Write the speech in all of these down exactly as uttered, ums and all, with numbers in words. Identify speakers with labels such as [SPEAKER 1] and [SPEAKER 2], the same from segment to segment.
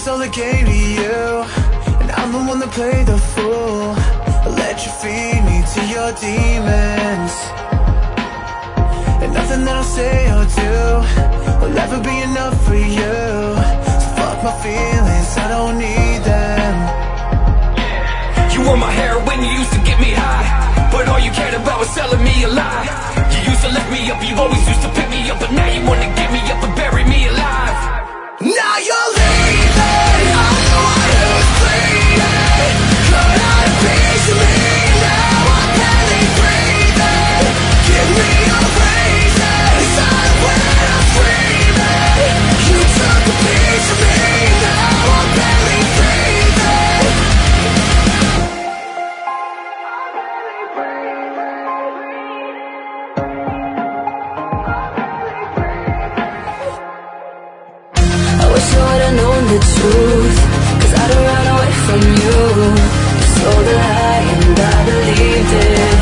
[SPEAKER 1] all the game to you, and I'm the one that played the fool. I let you feed me to your demons, and nothing that I'll say or do will ever be enough for you. So fuck my feelings, I don't need them.
[SPEAKER 2] You were my heroin, you used to get me high, but all you cared about was selling me a lie. You used to lift me up, you always used to pick me up, but now you wanna get me up and bury me alive.
[SPEAKER 1] Now you're leaving, I'm the one who's bleeding. Cut out a piece of me, now I'm barely breathing. Give me a reason, sign when I'm screaming. You took a piece of me, now I'm barely breathing.
[SPEAKER 3] I wish I would've known the truth, cause I'd have run away from you. You sold a lie and I believed it,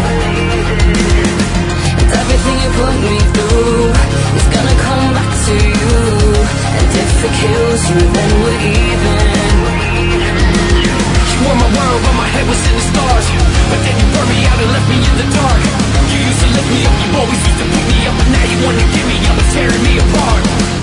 [SPEAKER 3] and everything you put me through is gonna come back to you. And if it kills you, then we're even.
[SPEAKER 2] You were my world, but my head was in the stars, but then you burned me out and left me in the dark. You used to lift me up, you always used to pick me up, but now you wanna give me up and tearing me apart.